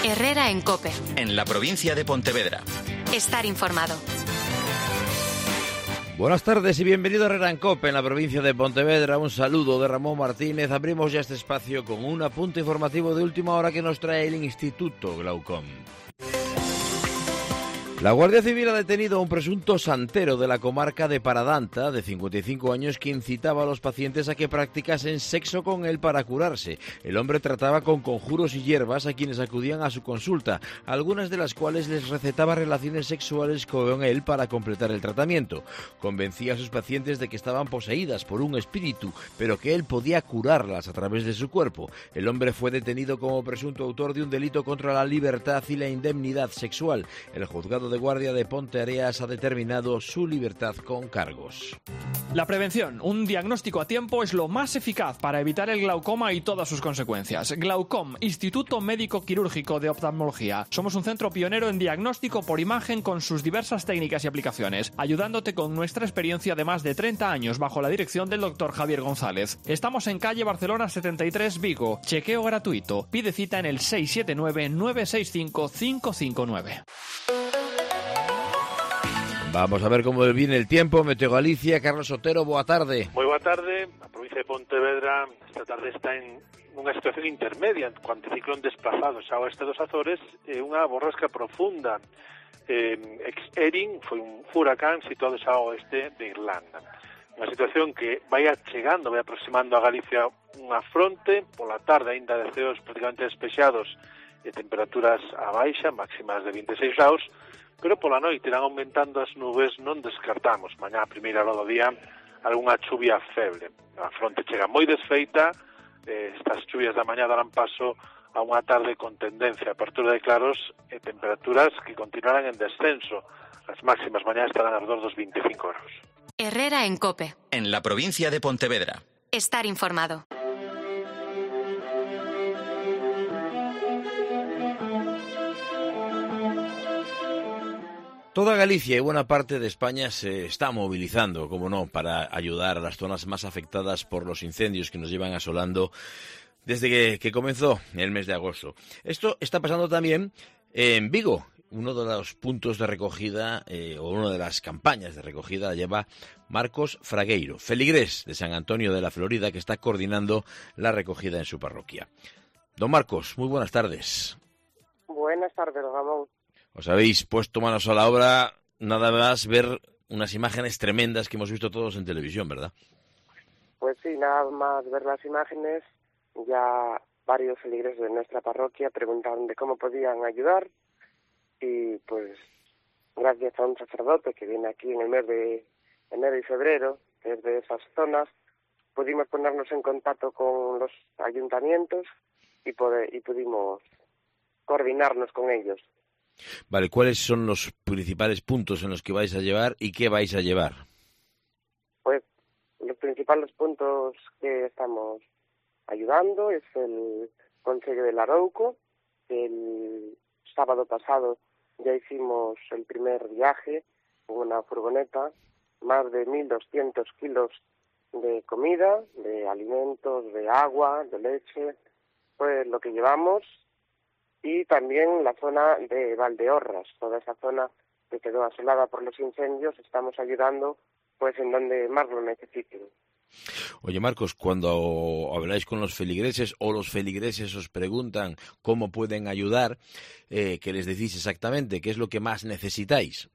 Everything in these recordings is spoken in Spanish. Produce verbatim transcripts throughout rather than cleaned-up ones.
Herrera en COPE. En la provincia de Pontevedra. Estar informado. Buenas tardes y bienvenido a Herrera en COPE, en la provincia de Pontevedra. Un saludo de Ramón Martínez. Abrimos ya este espacio con un apunte informativo de última hora que nos trae el Instituto Glaucom. La Guardia Civil ha detenido a un presunto santero de la comarca de Paradanta, de cincuenta y cinco años, que incitaba a los pacientes a que practicasen sexo con él para curarse. El hombre trataba con conjuros y hierbas a quienes acudían a su consulta, algunas de las cuales les recetaba relaciones sexuales con él para completar el tratamiento. Convencía a sus pacientes de que estaban poseídas por un espíritu, pero que él podía curarlas a través de su cuerpo. El hombre fue detenido como presunto autor de un delito contra la libertad y la indemnidad sexual. El juzgado de Guardia de Ponteareas ha determinado su libertad con cargos. La prevención, un diagnóstico a tiempo, es lo más eficaz para evitar el glaucoma y todas sus consecuencias. Glaucom, Instituto Médico Quirúrgico de Oftalmología. Somos un centro pionero en diagnóstico por imagen con sus diversas técnicas y aplicaciones, ayudándote con nuestra experiencia de más de treinta años bajo la dirección del doctor Javier González. Estamos en calle Barcelona setenta y tres, Vigo. Chequeo gratuito. Pide cita en el seis siete nueve, nueve seis cinco, cinco cinco nueve. Vamos a ver cómo viene el tiempo. Meteo Galicia, Carlos Otero, boa tarde. Moi boa tarde. A provincia de Pontevedra esta tarde está en unha situación intermedia, co anticiclón desplazado xa ao oeste dos Azores e unha borrasca profunda. Eh, Ex-Erin foi un furacán situado xa ao oeste de Irlanda. Unha situación que vai achegando, vai aproximando a Galicia unha fronte, pola tarde aínda de ceos prácticamente despexados e temperaturas a baixa, máximas de vinte e seis graus, pero pola noite irán aumentando as nubes, non descartamos mañá a primeira hora do día algunha chuvia feble. A fronte chega moi desfeita, eh, estas chuvias da mañá darán paso a unha tarde con tendencia a apertura de claros e temperaturas que continuarán en descenso. As máximas mañá estarán alrededor dos veinticinco graus. Herrera en COPE. En la provincia de Pontevedra. Estar informado. Toda Galicia y buena parte de España se está movilizando, como no, para ayudar a las zonas más afectadas por los incendios que nos llevan asolando desde que, que comenzó el mes de agosto. Esto está pasando también en Vigo. Uno de los puntos de recogida, eh, o una de las campañas de recogida, la lleva Marcos Fragueiro, feligrés de San Antonio de la Florida, que está coordinando la recogida en su parroquia. Don Marcos, muy buenas tardes. Buenas tardes, Ramón. Os habéis puesto manos a la obra, nada más ver unas imágenes tremendas que hemos visto todos en televisión, ¿verdad? Pues sí, nada más ver las imágenes, ya varios feligreses de nuestra parroquia preguntaron de cómo podían ayudar y pues gracias a un sacerdote que viene aquí en el mes de enero y febrero, desde esas zonas, pudimos ponernos en contacto con los ayuntamientos y, poder, y pudimos coordinarnos con ellos. Vale, ¿cuáles son los principales puntos en los que vais a llevar y qué vais a llevar? Pues los principales puntos que estamos ayudando es el Concello de Larouco. El sábado pasado ya hicimos el primer viaje con una furgoneta, más de mil doscientos kilos de comida, de alimentos, de agua, de leche, pues lo que llevamos. Y también la zona de Valdeorras, toda esa zona que quedó asolada por los incendios, estamos ayudando pues en donde más lo necesiten. Oye, Marcos, cuando habláis con los feligreses o los feligreses os preguntan cómo pueden ayudar, eh, ¿qué les decís exactamente? ¿Qué es lo que más necesitáis?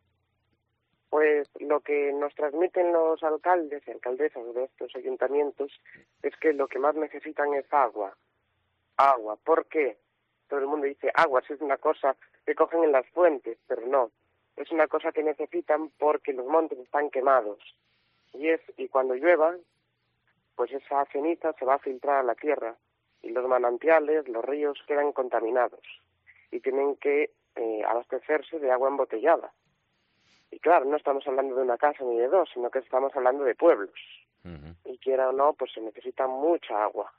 Pues lo que nos transmiten los alcaldes y alcaldesas de estos ayuntamientos es que lo que más necesitan es agua. Agua, ¿por qué? Todo el mundo dice agua, si es una cosa que cogen en las fuentes, pero no. Es una cosa que necesitan porque los montes están quemados. Y es y cuando llueva, pues esa ceniza se va a filtrar a la tierra. Y los manantiales, los ríos quedan contaminados. Y tienen que eh, abastecerse de agua embotellada. Y claro, no estamos hablando de una casa ni de dos, sino que estamos hablando de pueblos. Uh-huh. Y quiera o no, pues se necesita mucha agua.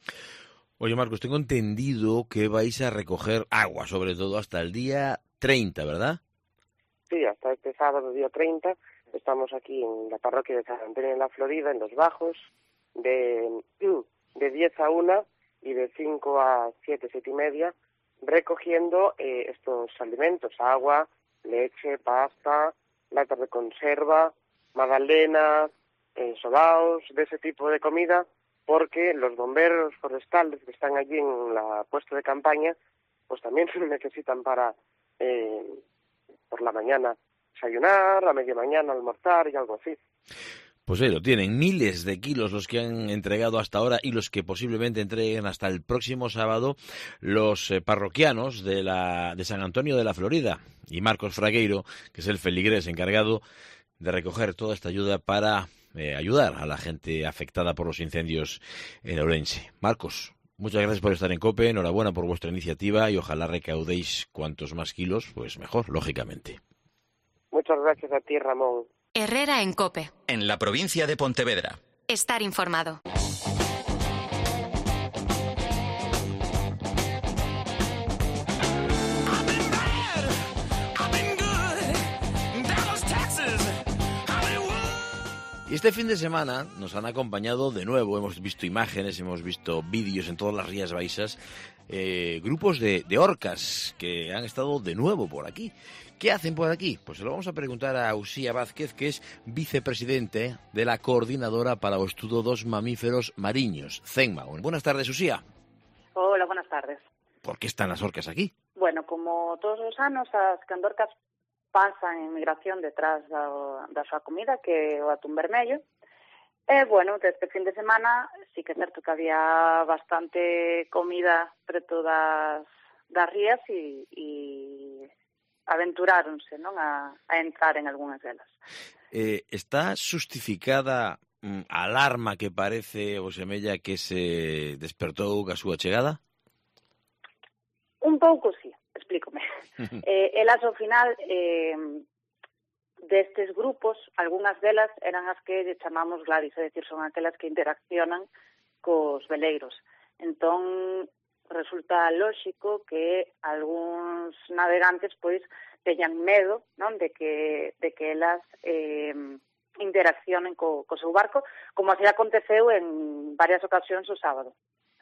Oye, Marcos, tengo entendido que vais a recoger agua, sobre todo hasta el día treinta, ¿verdad? Sí, hasta este sábado, día treinta, estamos aquí en la parroquia de San Antonio de la Florida, en Los Bajos, de, de diez a una y de cinco a siete, siete y media, recogiendo eh, estos alimentos, agua, leche, pasta, latas de conserva, magdalenas, eh, sobaos, de ese tipo de comida, porque los bomberos forestales que están allí en la puesto de campaña, pues también se necesitan para, eh, por la mañana, desayunar, a media mañana almorzar y algo así. Pues ahí lo tienen, miles de kilos los que han entregado hasta ahora y los que posiblemente entreguen hasta el próximo sábado los eh, parroquianos de, la, de San Antonio de la Florida. Y Marcos Fragueiro, que es el feligrés encargado de recoger toda esta ayuda para eh, ayudar a la gente afectada por los incendios en Ourense. Marcos, muchas gracias por estar en COPE, enhorabuena por vuestra iniciativa y ojalá recaudéis cuantos más kilos, pues mejor, lógicamente. Muchas gracias a ti, Ramón. Herrera en COPE. En la provincia de Pontevedra. Estar informado. Y este fin de semana nos han acompañado de nuevo, hemos visto imágenes, hemos visto vídeos en todas las Rías Baixas, eh, grupos de, de orcas que han estado de nuevo por aquí. ¿Qué hacen por aquí? Pues se lo vamos a preguntar a Uxía Vázquez, que es vicepresidente de la Coordinadora para o Estudo dos Mamíferos Mariños, CENMA. Buenas tardes, Uxía. Hola, buenas tardes. ¿Por qué están las orcas aquí? Bueno, como todos os anos, as candorcas pasan en migración detrás da, da súa comida, que é o atún vermello. E, bueno, este fin de semana sí que é certo que había bastante comida preto das, das rías e, e aventuráronse, non, a, a entrar en algunhas delas. Eh, está justificada mm, a alarma que parece o semella que se despertou ca súa chegada? Un pouco, sí, explícome. eh, elas, ao final, eh, destes grupos, algunhas delas eran as que chamamos Gladys, é dicir, son aquelas que interaccionan cos veleiros. Entón, resulta lóxico que algúns navegantes pois teñan medo, non, de que de que elas eh, interaccionen co, co seu barco, como así aconteceu en varias ocasións o sábado.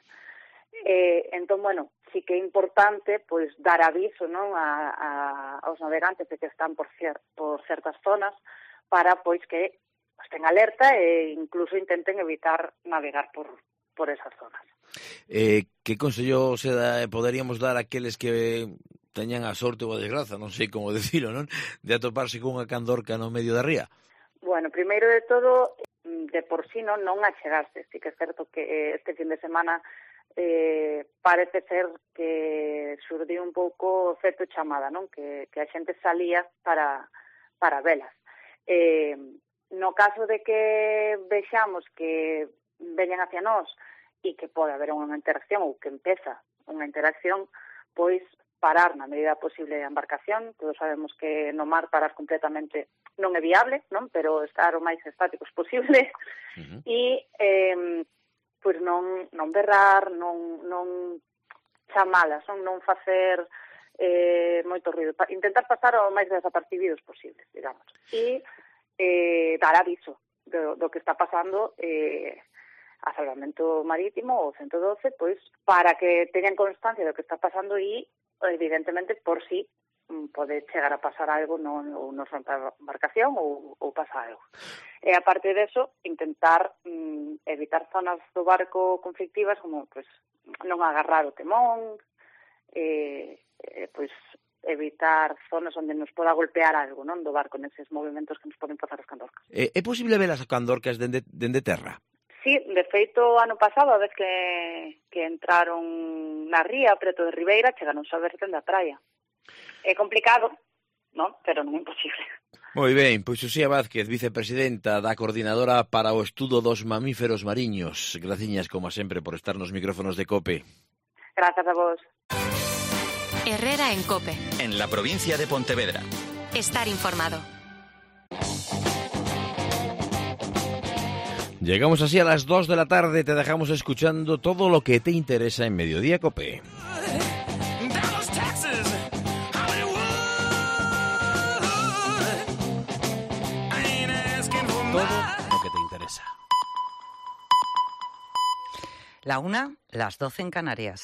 Eh, entón, bueno, sí que é importante pois dar aviso, non, a, a aos navegantes de que están por, cier, por certas zonas para pois que estén alerta e incluso intenten evitar navegar por por esas zonas. Eh, que consello se da, poderíamos dar a aqueles que teñan a sorte ou a desgraza, non sei como decirlo, non, de atoparse cunha candorca no medio da ría? Bueno, primeiro de todo, de por sí non, non achegarse. Sí que é certo que este fin de semana eh, parece ser que surdiu un pouco o efecto chamada, non? Que, que a xente salía para, para velas. Eh, no caso de que vexamos que veñan hacia nós e que pode haber unha interacción ou que empeza unha interacción, pois parar na medida posible a embarcación. Todos sabemos que no mar parar completamente non é viable, non? Pero estar o máis estáticos posible uh-huh. e eh, pois non, non berrar, non, non chamalas, non, non facer eh, moito ruido, pa, intentar pasar o máis desapercibidos posibles, digamos, e eh, dar aviso do, do que está pasando eh, a Salvamento Marítimo, o ciento doce, pois para que teñan constancia do que está pasando e, evidentemente, por si pode chegar a pasar algo, non, ou nos rompe a embarcación ou, ou pasa algo. E, aparte deso, intentar mm, evitar zonas do barco conflictivas, como, pois, non agarrar o temón, eh, eh, pois, evitar zonas onde nos poda golpear algo, non, do barco, neses movimentos que nos poden pasar as candorcas. Eh, é posible ver as candorcas dende, dende terra? Sí, de feito, ano pasado, a vez que, que entraron na ría, preto de Ribeira, chegaron a ver dende a praia. É complicado, non? Pero non é imposible. Moi ben, pois Uxía Vázquez, vicepresidenta da Coordinadora para o Estudo dos Mamíferos Mariños. Graciñas, como sempre, por estar nos micrófonos de COPE. Grazas a vos. Herrera en COPE. En la provincia de Pontevedra. Estar informado. Llegamos así a las dos de la tarde, te dejamos escuchando todo lo que te interesa en Mediodía COPE. Todo lo que te interesa. La una, las doce en Canarias.